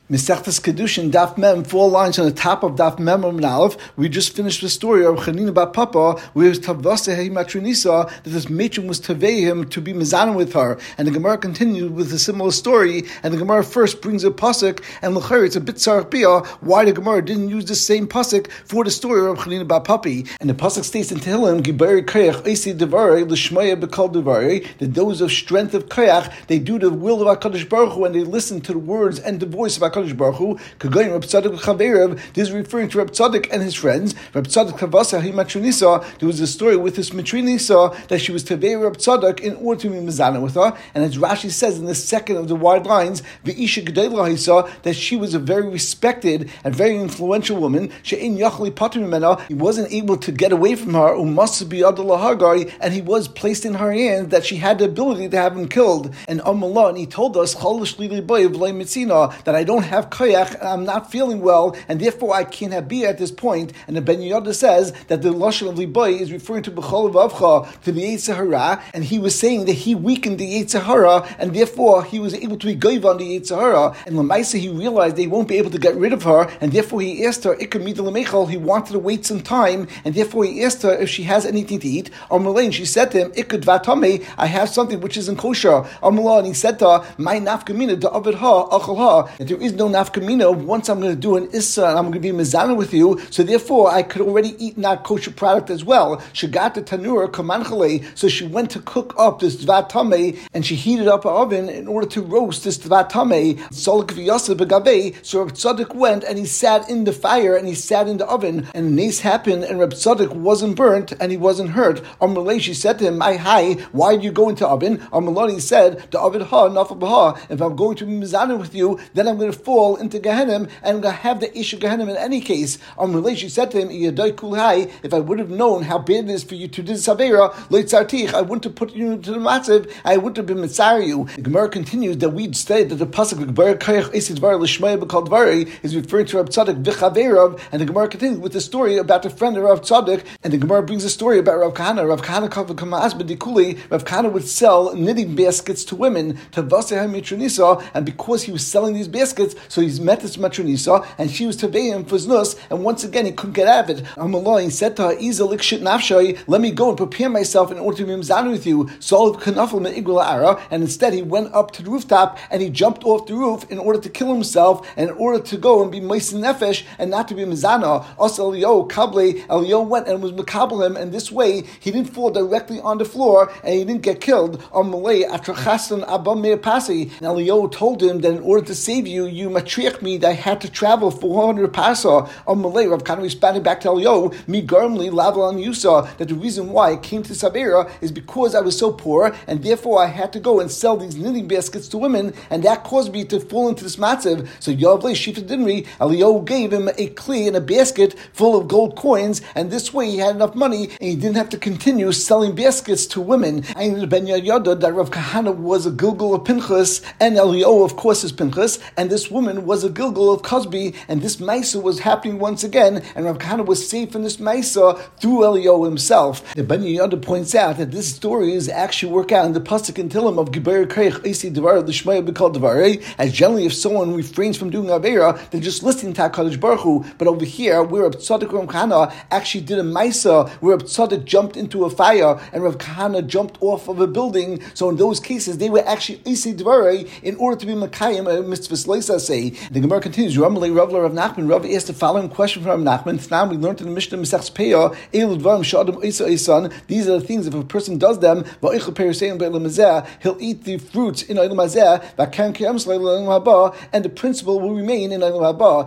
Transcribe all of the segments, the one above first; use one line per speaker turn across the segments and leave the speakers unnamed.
Mesechtes Kedushin, Daf Mem, 4 lines on the top of Daf Mem and Aleph. We just finished the story of Chanina Bat Papa, where it was Tavase Matronisa, that this matron was tavei him to be mezana with her. And the Gemara continued with a similar story, and the Gemara first brings a pasuk, and l'chayr it's a bit tzarich bia why the Gemara didn't use the same pasuk for the story of Chanina Bat Papi. And the pasuk states in Tehillim, Gibari Koyach Eisi Devarei L'Shmaya B'Kol Devarei, that those of strength of Koyach, they do the will of HaKadosh Baruch Hu, and they listen to the words and the voice of HaKadosh Baruch Hu. Kagoyin Reb Tzadok Chaverev, this is referring to Reb Tzadok and his friends. Reb Tzadok Kavasa Hi Matronisa, there was a story with this Matronisa that she was Tavei Reb Tzadok in order to be mezana with her. And as Rashi says in the second of the wide lines, V'isha Gedela Hisa, that she was a very respected and very influential woman. She'in Yachli Pater Mimena, he wasn't able to get away from her. Must be Adala Hagai, and he was placed in her hands that she had the ability to have him killed. And Amalah, and he told us that I don't have koyach, and I'm not feeling well, and therefore I can't have bia at this point. And the Ben Yoda says that the lashon of liboy is referring to b'chol vavcha, to the Yetzer Hara, and he was saying that he weakened the Yetzer Hara, and therefore he was able to be goiv on the Yetzer Hara. And Lamaisa, he realized they won't be able to get rid of her, and therefore he asked her, he wanted to wait some time, and therefore he asked her if she has anything to eat. Amalain, she said to him, I have something which isn't kosher. Amalah, and he said to her, my nafkamina to avid ha, achal ha, that there is no nafkamina once I'm going to do an issa and I'm going to be mezana with you, so therefore I could already eat not kosher product as well. She got the tanura kamanchale, so she went to cook up this dvat tameh, and she heated up an oven in order to roast this dvat tameh. So Reb Tzadok went and he sat in the fire and he sat in the oven, and the nace happened and Reb Tzadok wasn't burnt and he wasn't hurt. Amalei, she said to him, hi, why did you go into oven? Amalei said, the oven ha, nafal b'ha, if I'm going to be mezana with you, then I'm going to fall into Gehenna, and I'm going to have the ish of Gehenna in any case. She said to him, if I would have known how bad it is for you to do Savera, I wouldn't have put you into the matzav, I wouldn't have been mitzar you. The Gemara continues that we said that the pasuk is referring to Reb Tzadok v'chaverav, and the Gemara continues with the story about the friend of Rav Tzadok, and the Gemara brings a story about Rav Kahana. Rav Kahana would sell knitting baskets to women, to Vaseh Mitronisa, and because he was selling these baskets, so he's met this Matronisa, and she was tavei him for znus, and once again he couldn't get out of it. Amalah, he said to her, let me go and prepare myself in order to be mezana with you. And instead he went up to the rooftop and he jumped off the roof in order to kill himself, and in order to go and be moisin nefesh and not to be mezana. Also Elio went and was makabel him, and this way he didn't fall directly on the floor and he didn't get killed. Amalei after Chassan Abba Meir Pasi, and Elio told him that in order to save you, you matriach me that I had to travel 400 pasa. Amalei, Rav Kahana responded back to Elio, mi garmli laval yusa, that the reason why I came to Savera is because I was so poor, and therefore I had to go and sell these knitting baskets to women, and that caused me to fall into this matzav. So Yavlei Shifa Dinri, Elio gave him a kli and a basket full of gold coins, and this way he had enough money, and he didn't have to continue selling baskets to women. I know Ben Yoda that Rav Kahana was a Gilgal of Pinchas, and Elio, of course, is Pinchas, and this woman was a Gilgal of Cosby, and this Maisa was happening once again, and Rav Kahana was saved from this Maisa through Elio himself. The Ben Yoda points out that this story is actually work out in the pasuk in Tehillim of Giber Kreich Eisi Devar L'Shmaya B'Kol Devarei, as generally if someone refrains from doing Avera, they're just listening to HaKadosh Baruch Hu. But over here, where Rav Tzadok Rav Kahana actually did a Maisa, where Rav Tzadok jumped into a fire and Rav Kahana jumped off of a building, so in those cases they were actually Eisi Devarei in order to be Makayim a mitzvahs leisa say. The Gemara continues, Ramalei Rav Nachman, Rav asked the following question from Rav Nachman. Now we learned in the Mishnah Masechus Peah, these are the things, if a person does them, he'll eat the fruits in Olam Hazeh, and the principle will remain in Olam Haba.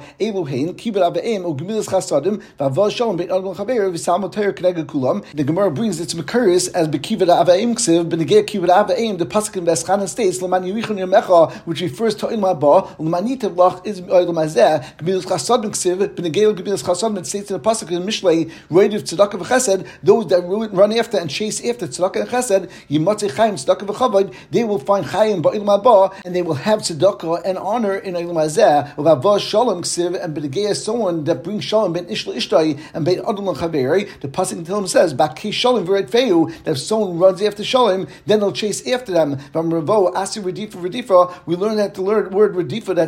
The Gemara brings its Makaris as Bekivad Avaim Ksiv, Benegeh Kivad Avaim, the Pasuk in Veschanan states, Laman Yerichon Yamecha, which refers to Olam Haba, Lamanitav Lach is Olam Hazeh, Gemilas Chasadim Ksiv, Benegeh Gemilas Chasadim, it states in the Pasuk in Mishlei, Reidiv Tzedakah V'Chesed, those that run after and chase after Tzedakah and Chesed, Yimatzei Chaim Tzedakah V'Chavod, they will find Chaim Ba'Olam Haba, and they will have Tzedakah and honor in Olam Hazeh. Uvavah Shalom Ksiv, and Benegeh is someone that brings Shalom Ben Ishla Ishtai and Ben Adam L'Chaveri. The Pasuk in Tehillim says, Baki Shalom V'Red Feu, that if someone runs after Shalom, then they'll chase after them. From Ravo Asi Redifa, we learn that the word Redifa that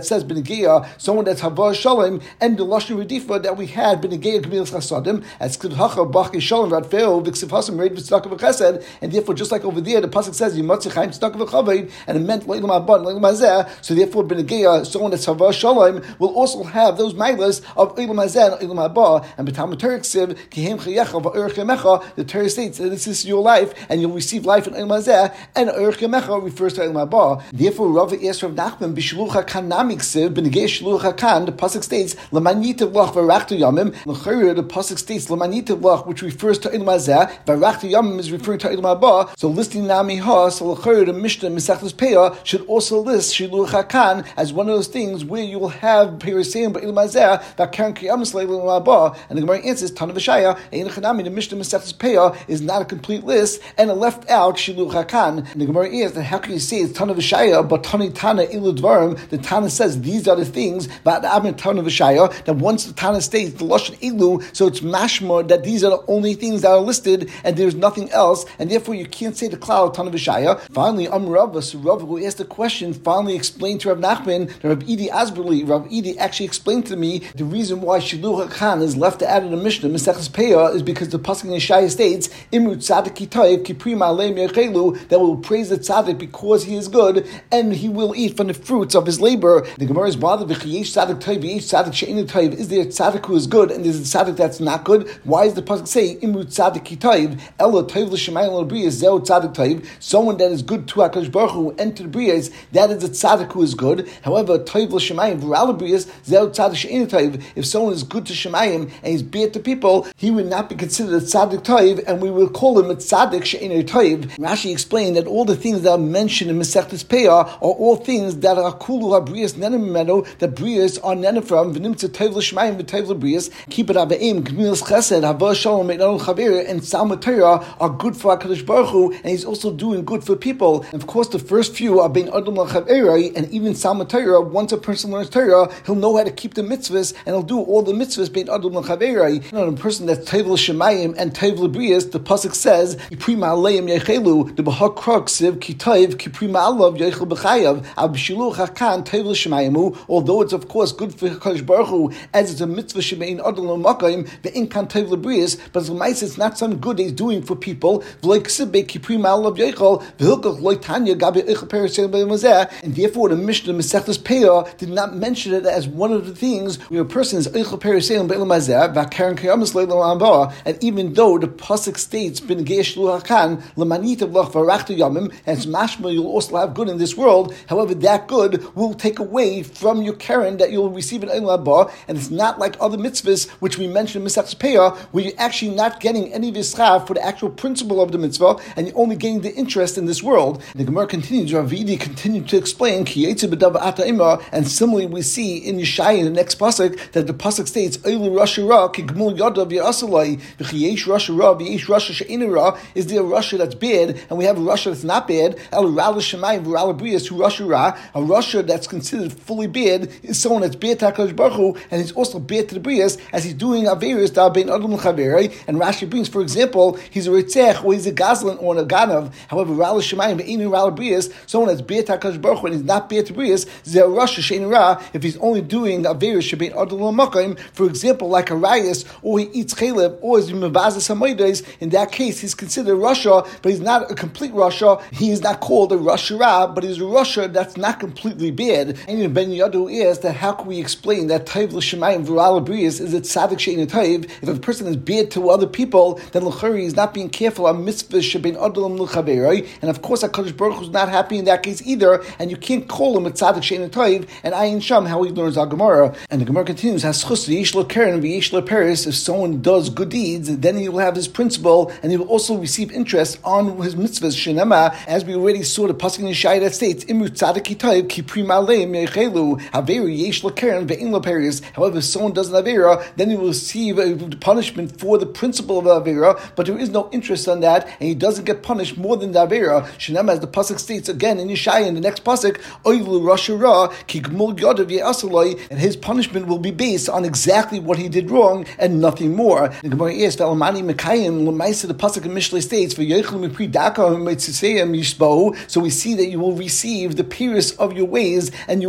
that says Benegeya, someone that's Hava Shalom, and the Lashon Redifa that we had Benegeya Gemilas Chasadim, as Ksiv Hacha Bach Shalom Radfeo V'Ksiv Hasam Reid V'Tzedakah V'Chesed, and therefore just like over there the pasuk says Yimatzi Chaim Tzedakah V'Chaved, and it meant Leilam Abad Leilam Hazeh. So therefore Benegeya, someone that's Hava Shalom, will also have those mailas of Leilam Hazeh and Leilam Abba, and B'Talmud Torah Ksiv Kihem Chayecha V'Erech Yamecha. The Torah states that this is your life, and you'll receive life in Leilam Hazeh, and Erech Yamecha refers to Leilam Abba. Therefore Rav asked Rav Nachman B'Shluch HaKan Nami Ksiv Benegeya Shluch HaKan. The pasuk states L'manitav Lach V'Rachtu Yamim. The pasuk states L'manitav Lach, which refers to Leilam Hazeh. V'Rachtu Yamim is referring to Leilam Abba. So listing Nami Ha, so the Mishnah Mesechtes Peah should also list Shluch HaKan as one of those things where you will have Perisayim B'Leilam Hazeh V'Karen Kiyamis Leilam Abba. And the Gemara answers Tana V'Shaya Ein Chanami. The Mishnah Mesechtes Peah is not a complete list, and it left out Shluch HaKan. And the Gemara asks, how can you say it's Tana V'Shaya but Tani Tana Ilu Dvarim? The Tana says these are the things that Tana V'Shaya, that once the Tana states the Lashon Ilu, so it's mashma that these are the only things that are listed and there's nothing else, and therefore you can't say the cloud Tana V'Shaya. Finally, Rav, so Rav, who asked the question, finally explained to Rav Nachman, that Rav Idi Asberli, Rav Idi actually explained to me the reason why Shluch HaKan is left out of the Mishnah Mesechtes Peah is because the pasuk in Yeshaya states Imru Tzadik Kitayv Kipri Ma'aleim Yechelu, that will praise the Tzadik because he is good and he will eat from the fruits of his labor. The Gemara is bothered with Yesh Tzadik Tayv, Yesh Tzadik She'enu Tayv. Is there a Tzadik who is good and there's a Tzadik that's not good? Why is the pasuk say Imru Tzadik Kitayv Ella Tayv L'Shemayim L'Briyas Zeu Tzadik Tayv? Someone that is good to HaKadosh Baruch Hu and to the Briyas, that is a Tzadik who is good. However, Tayv L'Shemayim V'Ral L'Briyas Zeu Tzadik She'enu Tayv. If someone is good to Shemayim and he's bad to people, he would not be considered a Tzadik Tayv, and we will call him a Tzadik She'enu Tayv. Rashi explained that all the things that are mentioned in Mesechtes Peah are all things that are Kulu HaBriyas Nenem Meno, that Briyas are Nenem from V'Nimtza Tayv L'Shemayim V'Tayv L'Briyas Keep it Aveim Gemilas Chesed Hava Shalom Me'Nol Chaver and Salmud Torah are good for HaKadosh Baruch Hu, and he's also doing good for people. And of course the first few are Bein Adam L'Chaverei, and even Salmud Torah, once a person learns Torah, he'll know how to keep the mitzvahs, and he'll do all the mitzvahs Bein Adam L'Chaverei. A person that's Tayv L'Shemayim and Tayv L'Briyas, the pasuk says Kipri Ma'aleim Yechelu, the Bahak Kroksiv Kitayv Kipri Ma'alav Yechel B'Chayav Ab Shiluch HaKan Tayv L'Shemayimu. Although it's of course good for HaKadosh Baruch Hu, as it's a mitzvah shemein Adam L'Makayim Ve'in Kan Tayv L'Briyas, but as L'Mais it's not some good he's doing for people. V'Loi Ksiv Be Kipri Ma'alav Yechel V'Hilkach Loi Tanya Gabi Eichel Perisayim B'Mazeh. And therefore the Mishnah Mesechtes Peah did not mention it as one of the things where a person is Eichel Perisayim B'Mazeh V'Karen Kiyamis Leilam Abba. And even though the pasuk states Benegeya Shluch HaKan L'manitav Lach V'Rachtu Yamim, and it's mashma you'll also have good in this world, however that good will take away from your Karen that you'll receive in Eilam Abba, and it's not like other mitzvahs which we mentioned in Mesechtes Peah, where you're actually not getting any v'schar for the actual principle of the mitzvah, and you're only getting the interest in this world. And the Gemara continues, Rav Idi continued to explain Ki Yetze B'Dav Ata Ima, and similarly we see in Yeshaya in the next pasuk that the pasuk states Eilu Rasha Ra Ki Gmul Yadav Ya'asalai V'Chiyesh Rasha Ra V'Yesh Rasha She'enu Ra. Is there a Rasha that's bad and we have a Rasha that's not bad? El Ral Shemayim V'Ral Briyas Hu Rasha Ra. A Rasha that's considered fully bad is someone that's bad to HaKadosh Baruch Hu, and he's also bad to the Briyas as he's doing Averis Da Bein Adam L'Chaverei. And Rashi brings, for example, he's a Ritzech or he's a Gazlan or a Ganav. However, Ral Shemayim V'Einu Ral Briyas, someone that's bad to HaKadosh Baruch Hu and he's not bad to Briyas, is a Rasha She'enu Ra if he's only doing Averis Shebein Adam L'Makayim, for example, like a Rayas, or he eats Chalev, or is Mevazas HaMoedes. In that case, he's considered Rasha, but he's not a complete Rasha. He is not called a Rasha Ra, but he's a Rasha that's not completely bad. And Ben Yadu is that how can we explain that Tayv L'Shemayim V'Ral Briyas is a Tzadik She'enu Tayv? If a person is bad to other people, then L'chari is not being careful on mitzvahs Shebein Adam L'Chaverei. And of course, HaKadosh Baruch Hu is not happy in that case either, and you can't call him a Tzadik She'enu Tayv. And Ayin Sham, how he learns our Gemara. And the Gemara continues, Haschus Yesh Lo Keren V'Yesh Lo Peris. If someone does good deeds, then he will have his principle, and he will also receive interest on his mitzvahs. Shenema, as we already saw the pasuk in Yeshaya that states, Imru Tzadik Kitayv Kipri Ma'aleim Yechelu Haveri Yesh Lo Keren Ve'in Lo Peris. However, if someone does an Avera, then he will receive a punishment for the principle of the Avera, but there is no interest on that, and he doesn't get punished more than the Avera. Shenema, as the pasuk states again in Yeshaya in the next pasuk, Oilu Rasha Ra Ki Gmul Yodav Ye'asaloi, and his punishment will be based on exactly what he did wrong and nothing more. The Gemara asks, Ve'alamani Mekayim L'maisa, the pasuk in Mishlei states, V'yochel Mipri Daka Mitziseyim Yishbo. So we see that you will receive the purest of your ways, and you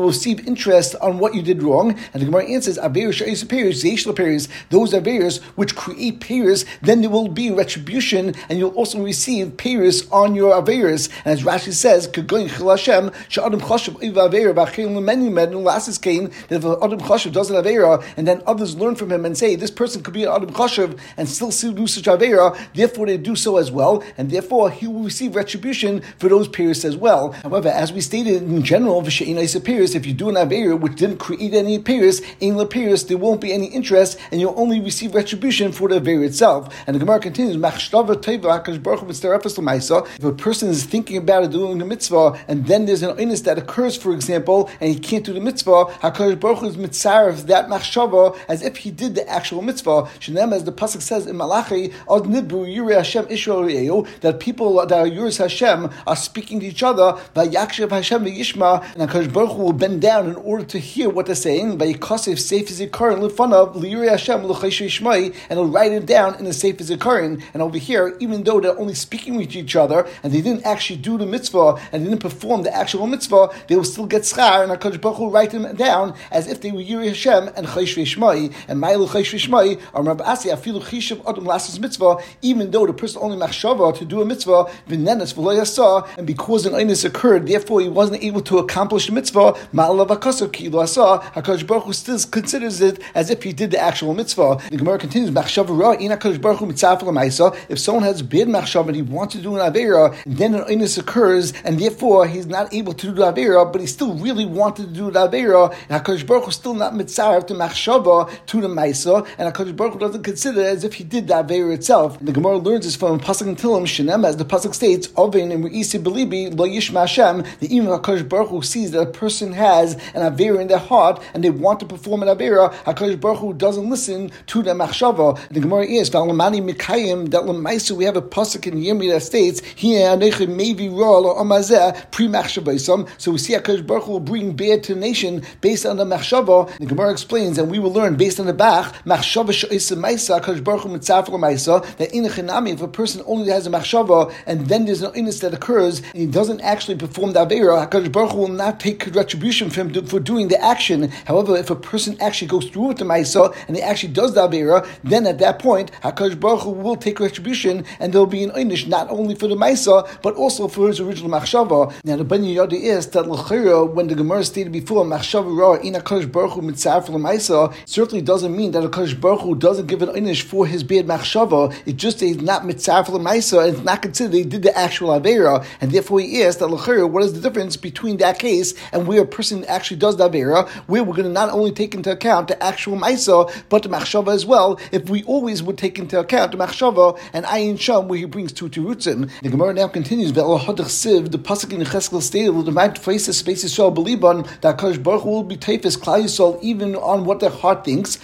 will receive interest on what you did wrong. And the Gemara answers, those Averis which create payers, then there will be retribution, and you'll also receive payers on your Averis. And as Rashi says, that if Adam Chashav does an Avera, and then others learn from him and say, this person could be an Adam Chashav and still do such Avera, therefore they do so as well, and therefore he will receive retribution for those payers as well. However, as we stated in general, if you do an Avera which didn't create any payers, there won't be any interest, and you'll only receive retribution for the Avera itself. And the Gemara continues, if a person is thinking about doing the mitzvah, and then there's an illness that occurs, for example, and he can't do the mitzvah, HaKadosh Baruch Hu is mitzaref that machshava as if he did the actual mitzvah. Shenem, as the pasuk says in Malachi, Od nidbu yirei Hashem Israel re'eu, that people that are Yiras Hashem are speaking to each other. Vayakshev Hashem v'yishma, and HaKadosh Baruch Hu will bend down in order to hear what they're saying. Vayikasef sefer zikaron lefanav liyirei Hashem l'chaysh yishmai, and he'll write it down in the sefer zikaron. And over here, even though they're only speaking with each other and they didn't actually do the mitzvah and they didn't perform the actual mitzvah, they will still get schar, and HaKadosh Baruch Hu will write them down as if they were Yirei Hashem and Chaysh V'Shmai. And Ma'il Chaysh V'Shmai, Rav Asi afilu chishav adam lasses mitzvah, even though the person only machshava to do a mitzvah, v'nenes v'lo yasa, and because an einus occurred, therefore he wasn't able to accomplish the mitzvah, Ma'al v'kasav ki lo asa, HaKadosh Baruch Hu still considers it as if he did the actual mitzvah. The Gemara continues, machshava ra, in HaKadosh Baruch Hu mitzvah l'maisa, if someone has bad machshava and he wants to do an avera, then an einus occurs, and therefore he's not able to do the avera, but he still really wanted to do the avera, and HaKadosh Baruch Hu still not mitzaref to machshava to the maisa, and HaKadosh Baruch Hu doesn't consider it as if he did the avera itself. And the Gemara learns this from pasuk in Tehillim Shenem, as the pasuk states, Ovein and Re'isi Belibi Lo Yishma Hashem, that even HaKadosh Baruch Hu sees that a person has an avera in their heart and they want to perform an avera, HaKadosh Baruch Hu doesn't listen to the machshava. And the Gemara is V'alamani Mikayim, that l'maisa we have a pasuk in Yirmiyah that states Here Anechi Mevi Ra Lo Amazeh Pri Machshavaisam. So we see HaKadosh Baruch Hu will bring bad to the nation based on the machshava. The Gemara explains, and we will learn based on the Bach, machshava she'isa ma'isa, HaKadosh Baruch Hu mitzaref l'maisa, that in a chinami, if a person only has a machshava and then there's no illness that occurs and he doesn't actually perform the avera, HaKadosh Baruch Hu will not take retribution for him for doing the action. However, if a person actually goes through with the ma'isa and he actually does the avera, then at that point HaKadosh Baruch Hu will take retribution, and there will be an illness not only for the ma'isa but also for his original machshava. Now the Bani Yodi is that l'chira, when the Gemara stated before machshava ra in HaKadosh Baruch Hu mitzaref l'maisa, certainly doesn't mean that HaKadosh Baruch Hu doesn't give an einish for his bad machshava. It just is not mitzaref l'maisa, and it's not considered he did the actual avera, and therefore he asked that l'chira, what is the difference between that case and where a person actually does the avera, where we're going to not only take into account the actual maisa but the machshava as well, if we always would take into account the machshava and ayin sham, where he brings two terutzim. The Gemara now continues, the pasuk in Cheskel stated, the might face space Yisrael believe on that HaKadosh Baruch Hu will be tefes Klal Yisrael even on what their heart thinks.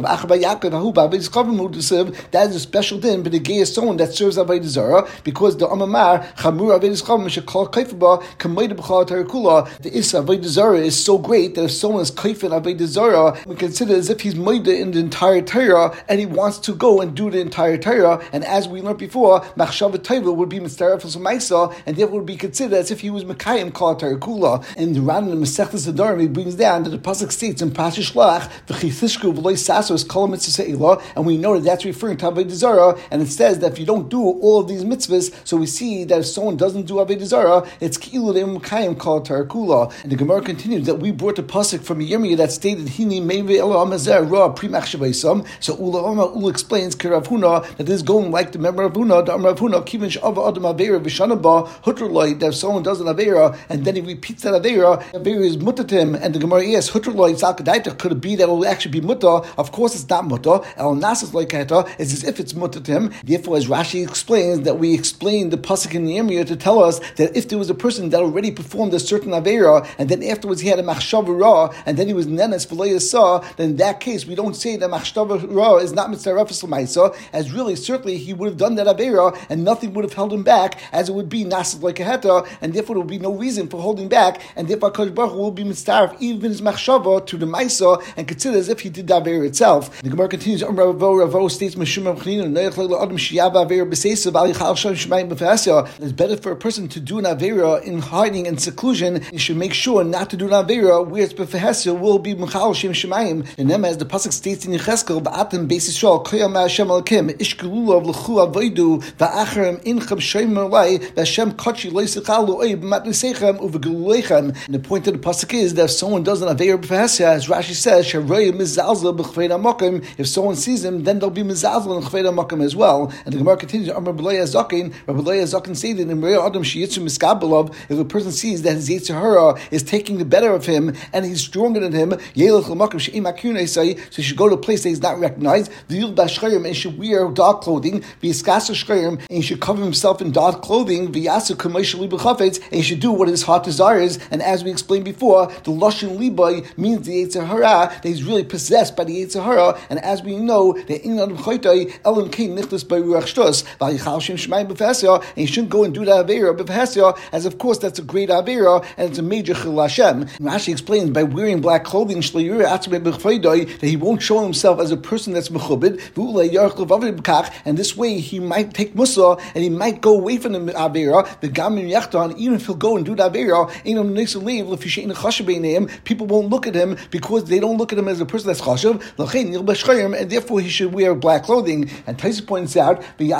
That is a special din, but the gay is someone that serves Avodah Zarah, because the Amamar Chamur Avodah Chav Mishakal Kaifaba Kamayda B'Chal Tarakula. The Issa Avodah Zarah is so great that if someone is Kaifin Avodah Zarah, we consider as if he's Maida in the entire Torah and he wants to go and do the entire Torah. And as we learned before, Machshava Taiva would be Mitzaref Maisa, and therefore would be considered as if he was Mekayim Kal Tarakula. And the Ran in Masechtas Nedarim, he brings down that the pasuk states in Pasuk Shlach v'chithishku v'loy saso is kol mitzvah se'ilah, and we know that that's referring to Avodah Zarah, and it says that if you don't do all of these mitzvahs, so we see that if someone doesn't do Avodah Zarah, it's ki'ilu de'im kayim kal tarakula. And the Gemara continues that we brought the pasuk from Yirmiyah that stated hini meive elo amazer ra pri machshavaisam. So Ula explains Rav Huna that this is going like the member of Huna, the Rav Huna kivin she'ava adam avera v'shanaba hutrloi, that if someone does an avera and then he repeats that avera is mutter to him, and the Gemara asks hutrloi tzalkadaita, could it be that it will actually be mutter? Of course it's not mutter. El nasas loikata is as if it's mutter to him. Therefore, as Rashi explains, that we explained the pasuk in Yirmiyah to tell us that if there was a person that already performed a certain avera and then afterwards he had a machshava ra and then he was nenes v'lo yasa, then in that case we don't say that machshava ra is not mitzarefes l'maisa, as really certainly he would have done that avera and nothing would have held him back, as it would be nasas loikata, and therefore there would be no reason for holding back, and therefore HaKadosh Baruch Hu will be mitzaref even his machshava to the maisa and consider as if he did the avera itself. The Gemara continues. Ravo states it's better for a person to do an avera in hiding and seclusion. You should make sure not not to do an avera, where it's befehesya will be Mechal Shem Shemayim. And then as the pasuk states in Yecheskel, Ba'atim Beis Yisrael Koyam Hashem Alakim Ishkelulav L'chu Avodu Va'acharem Inchem Shem Merlai V'Hashem Kachi Loisichalu Oib Matnisechem Uvegulechem. And the point of the pasuk is that if someone does an avera befehesya, as Rashi says, Sharoy Mizalzel B'Chvei Hamakim. If someone sees him, then they'll be Mizalzel in Chvei Hamakim as well. And the Gemara continues, Amar B'Lei Azakin, Rabbi B'Lei Azakin stated in Merei Adam Sheyitzu Miskabelov, if a person sees that his Yetzer Hara is taking the better of him and he's stronger than him, Yelech L'Makim She'im Akunei Say, so he should go to a place that he's not recognized. V'Yil B'Shchayim, and he should wear dark clothing. V'Yiskasa Shchayim, and he should cover himself in dark clothing. V'Yasu K'Moshe Liba Chafetz, and he should do what his heart desires. And as we explained before, the Lashon Liba means the Yetzer Hara, that he's really possessed by the Yetzer Hara. And as we know, the Inyan Chaytai Elam Kain Nichtas by Ruach Shtos V'Yichal Shem Shemayim B'Fesya, and he shouldn't go and do that avera b'Fesya, as of course that's a great avera and it's a major chil Hashem. Rashi explains by wearing black clothing that he won't show himself as a person that's mechubed, and this way he might take musa and he might go away from the avera. The gamin yachtan, even if he'll go and do the avera, people won't look at him because they don't look at him as a person that's chashav, and therefore he should wear black clothing. And Taisa points out the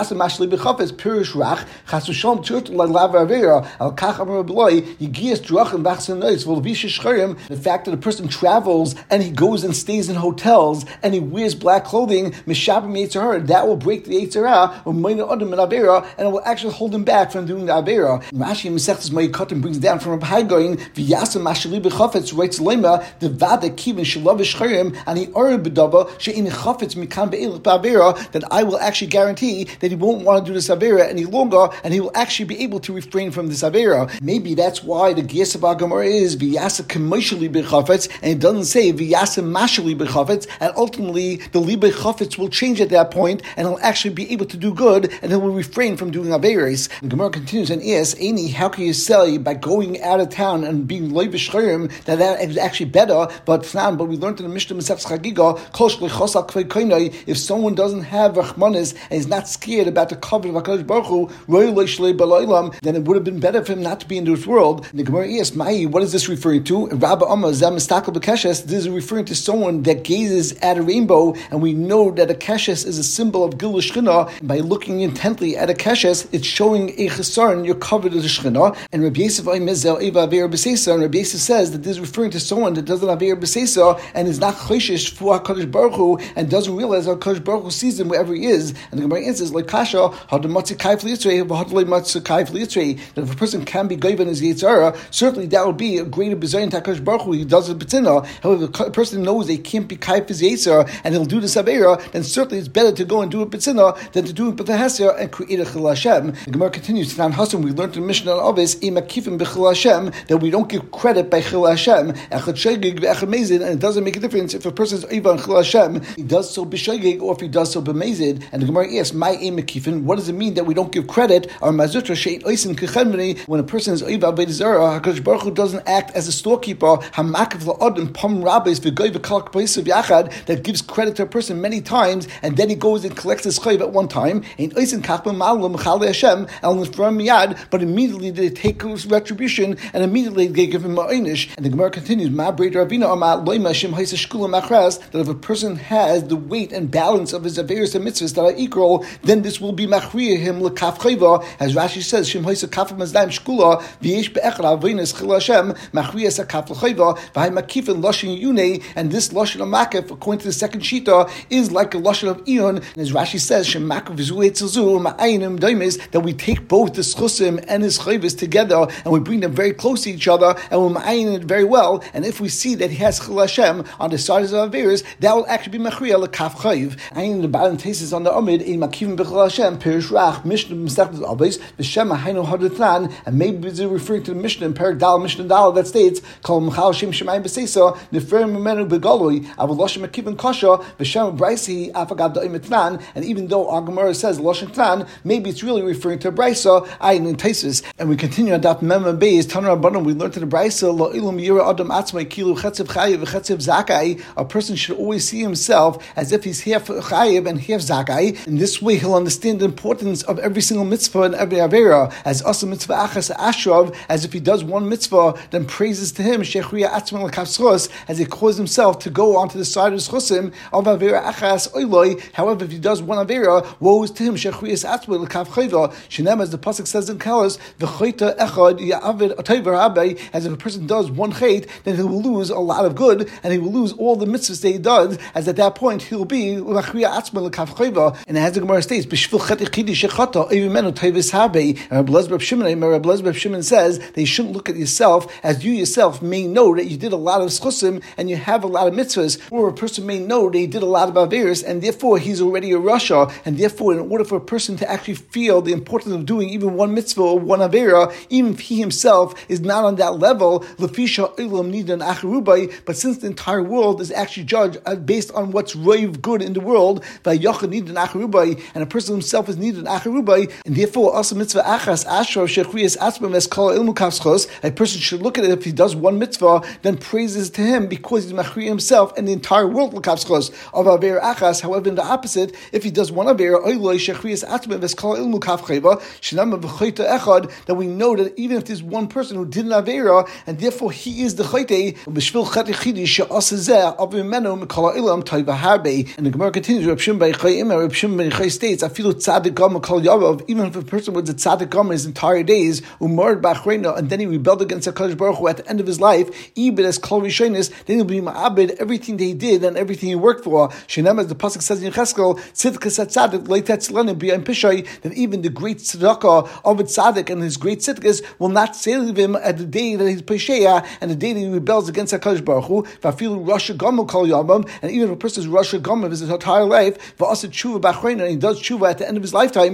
fact that a person travels and he goes and stays in hotels and he wears black clothing, that will break the Yetzer Hara and it will actually hold him back from doing the avera. Rashi in Masechtas Ma'ikatim brings down from Rabbi Hagoyin, V'yasa mashali b'chafetz, writes Lema, the vada kivin shelav v'shchayim, and he arib b'dava she'in chafetz mikan be'ilach b'avera, that I will actually guarantee that he won't want to do this avera any longer, and he will actually be able to refrain from this avera. Maybe that's why the Giyas of Gemara is V'yasa k'moshali b'chafetz, and it doesn't say V'yasa mashali b'chafetz, and ultimately the libe chafetz will change at that point, and he'll actually be able to do good, and he will refrain from doing averas. The Gemara continues and asks, Eini, how can you say by going out of town and being loy v'shchayim that is actually better? But we learned in the Mishnah Masechtas Chagiga, if someone doesn't have rachmanis and is not scared about the covenant of HaKadosh Baruch Hu, then it would have been better for him not to be in this world. And the Gemara asks, Mai, what is this referring to? Rabba Amma Zam Mistakel B'Keshes. This is referring to someone that gazes at a rainbow, and we know that a keshes is a symbol of Gil Shechina. By looking intently at a keshes, it's showing a chesaron, you're covered with the Shechina. And Rabbi Yosef and Rabbi Yosef says that this is referring to someone that doesn't have Aver B'Seisa and is not choishish for HaKadosh Baruch Hu and doesn't realize HaKadosh Baruch Hu sees him wherever he is. And the Gemara answers, like Kasha, that if a person can be given his Yetzer Hara, certainly that would be a greater bizayin to HaKadosh Baruch Hu. He does it b'tzina. However, if a person knows they can't be kaif his Yetzer Hara and he'll do the Avera, then certainly it's better to go and do it b'tzina than to do it b'tahasya and create a chil Hashem. The Gemara continues, Tanan Hasan, we learned in Mishnah on Avis, that we don't give credit by chil Hashem, and it doesn't make a difference if a person is Eiva and chil Hashem, he does so b'shegig or if he does so b'mezid. And the Gemara asks, my emekifin, what does it mean that we don't give credit? Or mazutra she'et oisin kechenveni, when a person is Eiva b'Beit Zara, HaKadosh Baruch Hu doesn't act as a storekeeper, hamakiv la'odin pam rabbis v'goy v'kalak b'yisav yachad, that gives credit to a person many times, and then he goes and collects his chayv at one time, and oisin kachma ma'alam chale Hashem, but immediately they take retribution, and immediately they give him ma'inish. And the Gemara continues, that if a person has the weight and balance of his averis and mitzvahs that are equal, then this will be machriya him lekaf chayva, as Rashi says, Shem Haisa Kaf Mazdaim Shkula, V'yesh Be'echad Avenis Chil Hashem, Machriya Sakaf L'chayva, V'hay Makifin Lashon Yune, and this Lashon of Makif, according to the second Shita, is like a Lashon of Ion, and as Rashi says, Shem Makif V'zu Eitzazu, Ma'ayinim Daimis, that we take both the Schusim and his Chayvis together, and we bring them very close to each other, and we ma'ayin it very well, and if we see that he has Chil Hashem on the sides of Averis, that will actually be Machriya L'kaf Chayv. Ayin the bottom thesis on the Amid, in Makifin B'chil Hashem, Perish Rach, Mishnah M'sechtas Avos, V'shem Hainu Hadutlan, and maybe it's referring to the Mishnah in Perak Dal, Mishnah Dal, that states, Kol M'chal Shem Shemayim B'seisa, Neferim Memenu B'galoi, Avoloshim Makifin Kasha, V'shem Braisi, Afagad Da'im Etnan, and even though our Gemara says Loshin Tnan, maybe it's really referring to Braisa, Ayin in Taisis. And we continue on that Mem Beis, Tanur Rabbanon, we learned to the Braisa, Lo Ilum Yira Adam Atzmai, Kilu Chetzev Chayiv, Chetzev Zakai, a person should always see himself as if he's half Chayiv and half Zakai. In this way, he'll understand the importance of every single mitzvah and every Avera, as Asa Mitzvah Achas Ashrav, as if he does one mitzvah, then praises to him shechriya atzman l'kaf as he caused himself to go onto the side of his chusim of avera achas oiloi. However, if he does one avera, woe is to him shechriya atzman l'kaf chayva. Shenem, as the pasuk says in Kalos, the chayta echad ya'avid atayver abai. As if a person does one chayt, then he will lose a lot of good, and he will lose all the mitzvahs that he does. As at that point, he'll be l'chriya atzman l'kaf chayva. And as the Gemara states, b'shvil chet echidi shechata evimenu tayvis habei. And Rabbi Lezer Shimon says that you shouldn't look at yourself as you yourself may know that you did a lot of schusim and you have a lot of mitzvahs, or a person may know that he did a lot of averis and therefore he's already a rasha, and therefore in order for a person to actually feel the importance of doing even one mitzvah or one avera, even if he himself is not on that level, lefisha ilam nidan acharubai, but since the entire world is actually judged based on what's roiv good in the world, vayachad nidan acharubai, and a person himself is nidan acharubai, and therefore also mitzvah achas ashra shechriyas atzmam es kol ilmu kavschos. A person should look at it, if he does one mitzvah, then praises to him because he's machri himself and the entire world l'kavschos of avera achas. However, in the opposite, if he does one avera oiloi shechriyas atzmam es kol ilmu kavcheva shenam v'chayta echad, that we know that even if there's one person who did an avera and therefore he is the chayte b'shvil chet echidi she'asazeh avimenu mikol ilam tayva harbe. And the Gemara continues, Reb Shimon ben Yochai states, afilu tzadik gam kol yavav, even if a person was a tzadik gam his entire days, umard b'achreina, and then he rebelled against HaKadosh Baruch Hu at the end of his life, ibid as kol rishonis, then he'll be ma'abed everything that he did and everything he worked for. Shenem, as the pasuk says in Cheskel, tzidkas tzadik leitetzilanim b'yayim pishay, that even the great tzedakah of a tzadik and his great tzidkas will not save him at the day that he's pisheya and the day that he rebels against HaKadosh Baruch Hu. V'afilu rasha gam kol yavav, and even if a person is rasha gam of his entire life, v'asa tshuva b'achreina, and he does tshuva at the end of his lifetime,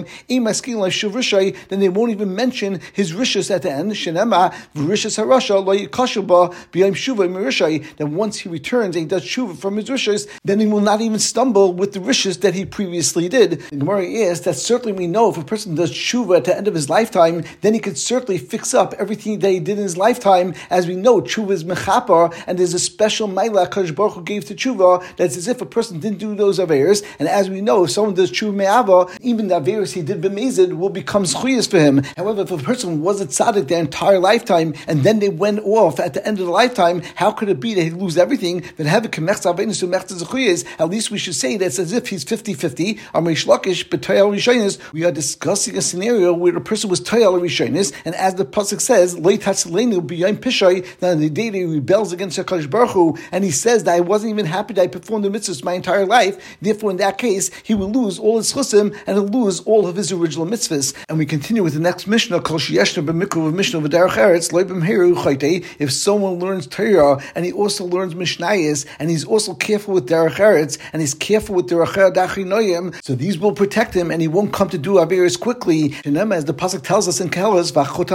then they won't even mention his rishus at the end. Shenema v'rishus harasha lo yikashuba b'yayim shuva mirishai. That once he returns and he does tshuva from his rishus, then he will not even stumble with the rishus that he previously did. The Gemara is that certainly we know if a person does tshuva at the end of his lifetime, then he could certainly fix up everything that he did in his lifetime. As we know, tshuva is mechapar, and there's a special maila Kadosh Baruch Hu gave to tshuva that's as if a person didn't do those averes. And as we know, if someone does tshuva me'ava, even the averes he did b'mezid will become zchuyas for him. However, if a person was a tzaddik their entire lifetime and then they went off at the end of the lifetime, how could it be that he lose everything? At least we should say that it's as if he's 50-50. We are discussing a scenario where the person was toyal rishonis, and as the pasuk says, that on the day that he rebels against HaKadosh Baruch Hu, and he says that I wasn't even happy that I performed the mitzvahs my entire life, therefore in that case he will lose all his chusim and he'll lose all of his original mitzvahs. And we continue with the next Mishnah, if someone learns Torah and he also learns Mishnayos and he's also careful with Derech Eretz and he's careful with Derech Dachinoyim, so these will protect him and he won't come to do Averis quickly. As the pasuk tells us in Kehelas,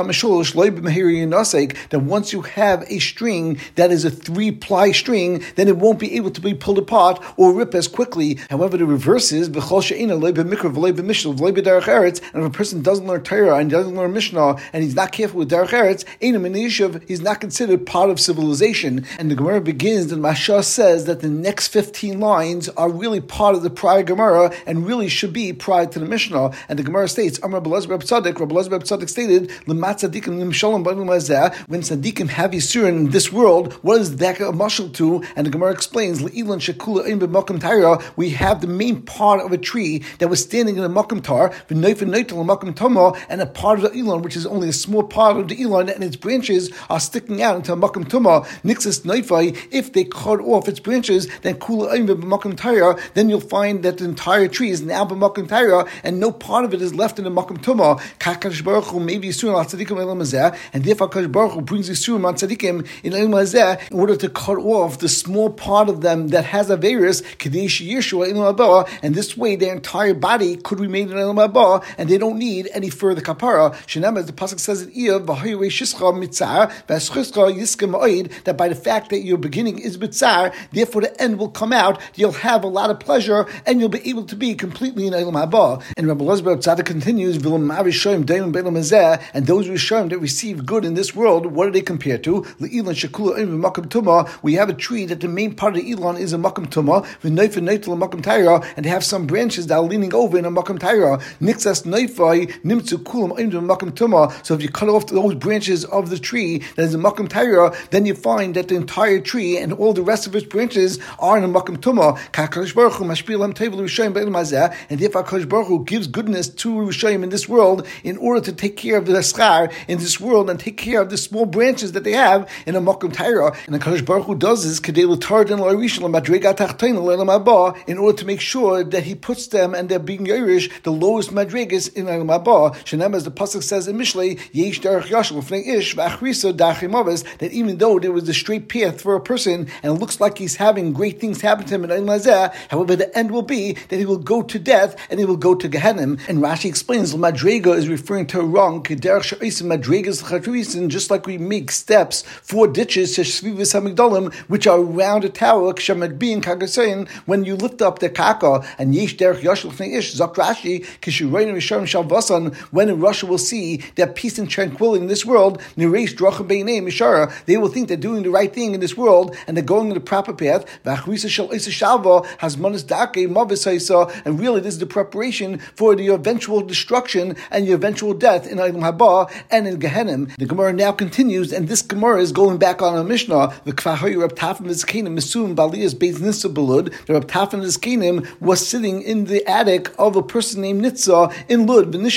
that once you have a string that is a 3-ply string, then it won't be able to be pulled apart or rip as quickly. However, the reverse is, and if a person doesn't learn Torah and doesn't learn Mishnah and he's not careful with Derech Eretz, he's not considered part of civilization. And the Gemara begins, and Masha says that the next 15 lines are really part of the prior Gemara and really should be prior to the Mishnah. And the Gemara states, Rabbi Elazar ben Tzaddik stated, when tzaddikim have Yisurin in this world, what is that a mashal to? And the Gemara explains, we have the main part of a tree that was standing in a makom tar, and a part of the Elon, which is only a small part of the Elon, and its branches are sticking out into a makom tuma. Nixis noifai, if they cut off its branches, then then you'll find that the entire tree is now b'makom taira, and no part of it is left in the makom tuma. Kakadosh Baruch Hu maybe Yisurin al tzaddikim elam hazeh, and therefore Kadosh Baruch Hu brings Yisurim on tzaddikim in elam hazeh in order to cut off the small part of them that has a virus, kadesh yeshua elam haba, and this way their entire body could remain in elam haba, and they don't need any further kapara. Shenam, as the pasuk says in Iyov, v'hayrei shischa mitzar v'aschischa yiskem ma'id, that by the fact that your beginning is mitzar, therefore the end will come out. You'll have a lot of pleasure, and you'll be able to be completely in elam haba. And Rabbi Elazar ben Tzaddik continues, and those Rishonim that receive good in this world, what do they compare to? We have a tree that the main part of the Elon is a makom tuma, and they have some branches that are leaning over in a makom taira. So if you cut off those branches of the tree, that is a Makom Taira, then you find that the entire tree and all the rest of its branches are in a Makom Tumah. And if HaKadosh Baruch Hu gives goodness to Rishayim in this world in order to take care of the schar in this world and take care of the small branches that they have in a Makom Taira, and HaKadosh Baruch Hu does this in order to make sure that he puts them and they're being Yerush, the lowest madrigas in Olam Haba. Shenem, as the pasuk says in Mishlei, Yesh Derech Yashal L'fnei Ish V'Achrisa Dachei Mavis, that even though there was a straight path for a person and it looks like he's having great things happen to him in Olam Hazeh, however, the end will be that he will go to death and he will go to Gehenna. And Rashi explains Madrega is referring to a wrong Kederech She'osim Madregas L'Chatruisin, just like we make steps for ditches Sheshvivus HaMigdalim, which are around a tower Kshamagbi Kagasayin, when you lift up the kaka and Yesh Derech Yashal L'fnei Ish Zok Rashi Kishurein Risharim Shalvasan, when in Russia will see that peace and tranquility in this world, they will think they're doing the right thing in this world and they're going in the proper path. And really this is the preparation for the eventual destruction and the eventual death in Olam Haba and in Gehenna. The Gemara now continues, and this Gemara is going back on a Mishnah. The Reb Tafan Vizkenim Misum Baliyas Beis Nitza Belud. The Reb Tafan Vizkenim was sitting in the attic of a person named Nitza in Lud. And this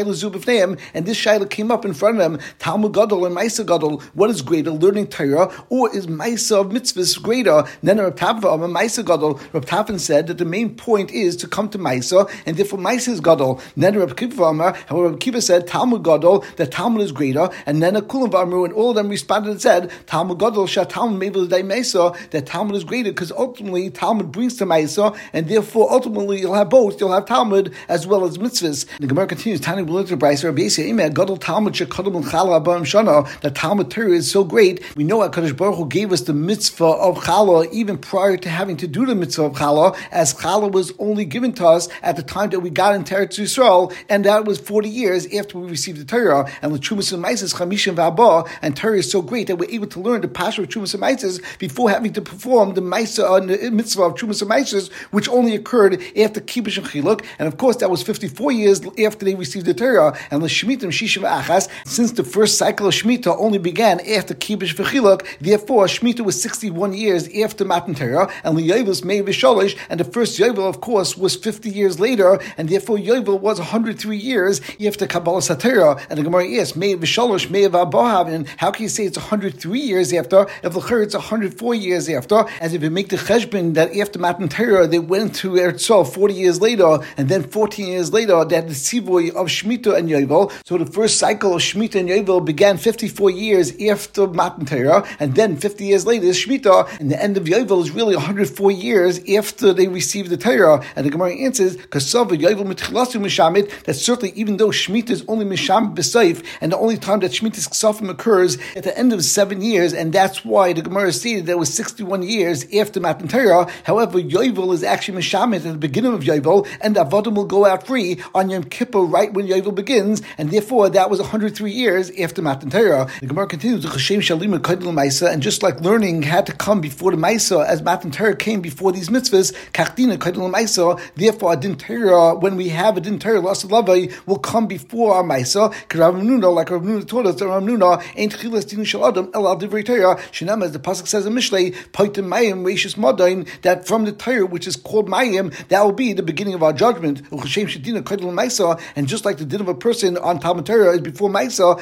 Shaila came up in front of him. Talmud Gadol and Maisa Gadol. What is greater, learning Torah, or is Maisa of mitzvahs greater? Then Reb Tafan and Maisa Gadol. Reb Tafan said that the main point is to come to Maisa, and therefore Maisa is Gadol. Then Reb Kiva Amar, however, Reb Kiva said Talmud Gadol, that Talmud is greater, and then Akulam Amru, and all of them responded and said Talmud Gadol Shat Talmud Mevel Dai Maisa, that Talmud is greater because ultimately Talmud brings to Maisa, and therefore ultimately you'll have both. You'll have Talmud as well as mitzvahs. The Gemara continues. Tani B'Liter Brayser Rabbi Yisrael Imer Gadol Talmud Shekadol Chala Abam Shana. That Talmud Torah is so great. We know HaKadosh Baruch Hu gave us the mitzvah of Chala even prior to having to do the mitzvah of Chala, as Chala was only given to us at the time that we got in Teretz Yisrael, and that was 40 years after we received the Torah. And the Trumas and Maises Chamishim V'Abba, and Torah is so great that we're able to learn the Pasha of Trumas and Maises before having to perform the Maisa and the mitzvah of Trumas and Maises, which only occurred after Kibush and Chiluk. And of course, that was 54 years after they received the Torah. And the Shmitim Shishim Achas, since the first cycle of Shemitah only began after Kibush V'Chiluk, therefore Shemitah was 61 years after Matan Torah, and the Yovel's Mei V'Sholish, and the first Yovel, of course, was 50 years later, and therefore Yovel was 103 years after Kabbalah Satira. And the Gemara asks, Mei V'Sholish, Mei V'Abahav, and how can you say it's 103 years after, if the Chur it's 104 years after, as if you make the Cheshbon that after Matan Torah, they went to Eretz Yisrael 40 years later, and then 14 years later, they had the Tzivoy of Shemitah and Yovel. So the first cycle of Shemitah and Yovel began 54 years after Matan Torah, and then 50 years later is Shemitah, and the end of Yovel is really 104 years after they received the Torah. And the Gemara answers, that certainly even though Shemitah is only Misham B'Seif, and the only time that Shemitah's Ksafim occurs at the end of 7 years, and that's why the Gemara stated that it was 61 years after Matan Torah. However, Yovel is actually Mishamit at the beginning of Yovel, and Avodim will go out free on Yom Kippur right when Yovel begins, and therefore that was 103 years after Matan Torah. The Gemara continues, and just like learning had to come before the Maisa, as Matan Torah came before these mitzvahs, therefore a Din Torah, when we have a Din Torah, will come before our Maisa. Like Rav Nuna taught us, Rav Nuna ain't chilas dinu shel adam el al divrei Torah. Shinam, as the pasuk says in Mishlei, Paitim Mayim Reishis Madain, that from the Torah which is called Mayim, that will be the beginning of our judgment. And just like the din of a person on Talmud Torah is before Maisa,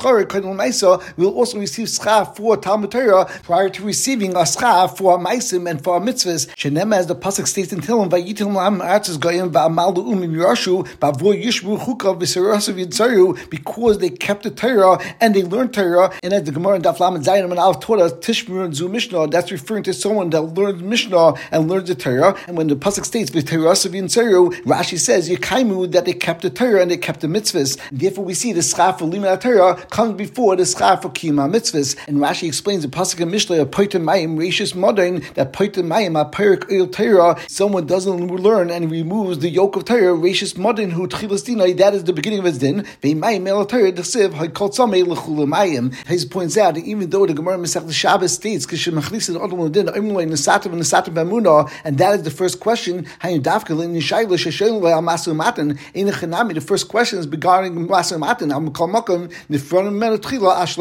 we will also receive schar for Talmud Torah prior to receiving a schar for our Maisim and for our mitzvahs. Shinam, as the pasuk states in Tehillim, Vayitim Lam Atzes Goyim Va'amal Umim Yirashu Bavo Yishbu Chukav V'Serasav Yitzaru, because they kept the Torah and they learned Torah. And as the Gemara in Daf Lamed Zayin and Alf taught us, Tishmur and Zu Mishnah, that's referring to someone that learned Mishnah and learned the Torah. And when the pasuk states V'Serasav Yitzaru, Rashi says Yekaimu, that they kept the Torah and they kept the mitzvahs. And therefore, we see the schar for Limud Torah comes before the schar for Kiyuma mitzvahs. And Rashi explains the pasuk in Mishlei of Poitim Mayim Reishis Modern, that Poitim Mayim Aperik El Torah, someone doesn't learn and removes the yoke of Torah. Reishis Modern who Tchilas Dinai, that is the beginning of his din. V'Mayim El Torah Desiv Haykol Tzamei L'Chulu Mayim. He points out that even though the Gemara Masechta Shabbos states Kishemachlisin Odom L'Din Oimloi Nesatim and Nesatim B'Amunah, and that is the first question. Hayim Dafka L'In Yishayla Sheshein L'Al Masu Matan. In the Chanami, the first question is regarding Masu Matan. Am Kol Makom Nifron Men Tchila Ashla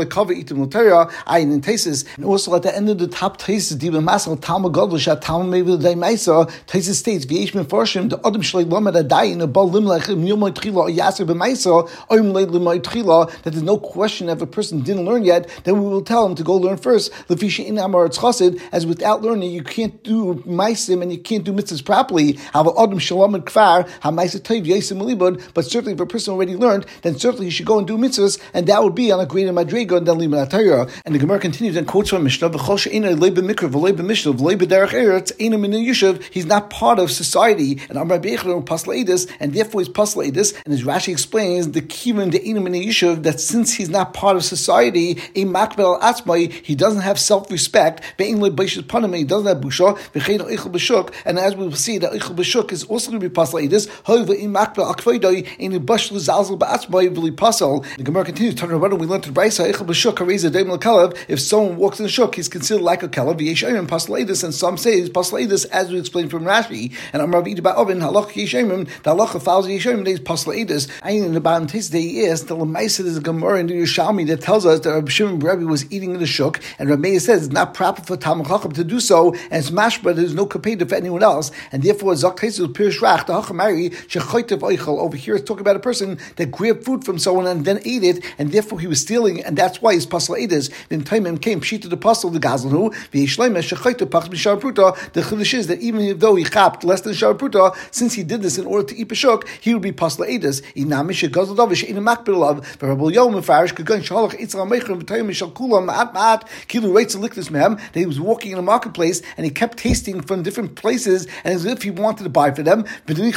cover eating l'Torah, ayin and tesis. And also at the end of the top tesis, Diba Masal Talmud Gadol Shat Talmud Maybe the Maisa tesis states v'yesh mefarshim the adam shlei lamed adayin abal limlech yomay tchila yaser b'maisa oim leid limay tchila, that there's no question if a person didn't learn yet, then we will tell him to go learn first. Lefisha in amar tzchasid, as without learning you can't do maisim and you can't do mitzvahs properly. Have adam shalom kvar ha maisa tayv yasim malibud. But certainly if a person already learned, then certainly he should go and do mitzvahs, and that would be on a greater madrega than limud Torah. And the Gemara continues and quotes from Mishnah: V'chol she'ena leib b'mikra v'leib b'mishnah v'leib b'derech eretz ena min yishuv. He's not part of society. And Amar Beichel pasleidus, and therefore he's pasleidus. And as Rashi explains, the kivun the ena min yishuv, that since he's not part of society, a makbel atzmai, he doesn't have self-respect. Be'in leib b'shus panam, he doesn't have busha. V'chein eichel b'shuk, and as we will see, that eichel b'shuk is also going to be pasleidus. However, in makbel akvaydai in b'shul zalzel b'atzmai v'li pasal. The Gemara continues. Turn around, we learned to Braysa eichel b'shuk hareza daim l'kalev. If someone walks in the shuk, he's considered like a kalev. V'yeshayim pasleidus, and some say it's pasleidus, as we explained from Rashi. And I'm Rabbi Ida Oven halach yeshayim. The halacha follows yeshayim. That is pasleidus. I in the bottom taste they is the lemaisa is a Gemara in the Yerushalmi that tells us that Rabbi Shimon Rebbe was eating in the shuk, and Rabbi Meir says it's not proper for Talmud Chacham to do so, and it's mashba. There's no kapeda for anyone else, and therefore Zok Tesis Pirish Rach the Hachamari shechoytev oichel. Over here is talking about a person that grabbed food from someone and then ate it, and therefore he was stealing, and that's why he's pasleidus. Then Taimim came pshita the pasal the gazlanu v'yishleimesh shechoytev pach b'shar pruta. The chiddush is that even though he chapped less than shar pruta, since he did this in order to eat b'shuk, he would be pasleidus. Inamish gazladavish in a makbelav v'rabul yom mefarish kagan shalach itzra meichrim v'tayim shal kulam ma'at kilu reitz liktus mehem. That he was walking in a marketplace and he kept tasting from different places, and as if he wanted to buy for them. Finally,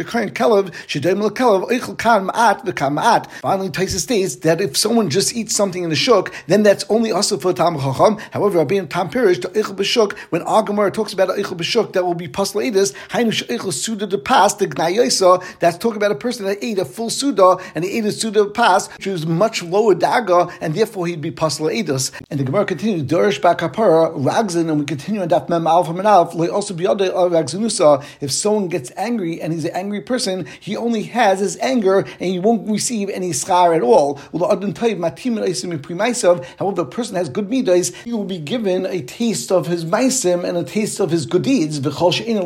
Taisa states that if someone just eats something in the shuk, then that's only also for Talmud Chacham. However, Rabbi Tam Pirish the eichel b'shuk, when our Gemara talks about eichel b'shuk, that will be pasleidus. Hainu she'eichel suda the pas the gnayisa. That's talking about a person that ate a full suda, and he ate a suda pas, which was much lower daga, and therefore he'd be pasleidus. And the Gemara continues dorish bakapara ragzin, and we continue on daf mem alpha and alf. Also biyadei ragzinusa. If someone gets angry and he's an angry person, he only has his anger and he won't receive any schar at all. However, a person has good midas, he will be given a taste of his maisim and a taste of his good deeds. And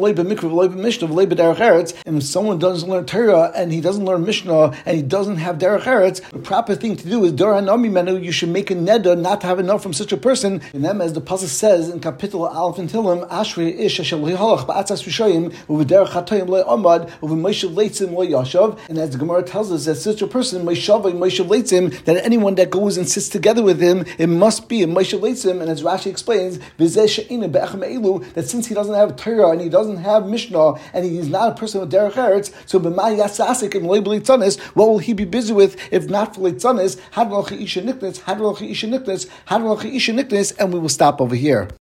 if someone doesn't learn Torah and he doesn't learn Mishnah and he doesn't have derech eretz, the proper thing to do is you should make a neder not to have enough from such a person. And then, as the pasuk says in Kapitel Aleph and Tilim, Ashrei ish asher lo yihalach ba'atzas rishayim u'v'derech hatayim lo amad u'v'meishav leitzim lo yashav. And as the Gemara tells us that such a person meishav leitzim, that anyone that goes and sits together with him, it must be a meishav leitzim. And as Rashi explains, that since he doesn't have Torah and he doesn't have Mishnah and he is not a person with derech eretz, so b'ma yasasik and leibel litzanis, what will he be busy with if not for litzanis? Hadlochi isha niknitz, and we will stop over here.